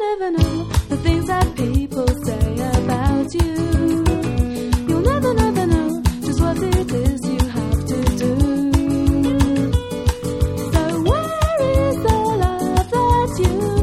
never know the things that people say about you. You'll never, never know just what it is you have to do. So where is the love that you